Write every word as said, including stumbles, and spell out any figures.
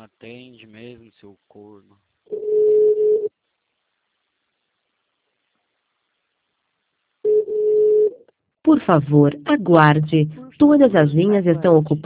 Atende mesmo, seu corno. Por favor, aguarde. Todas as linhas estão ocupadas.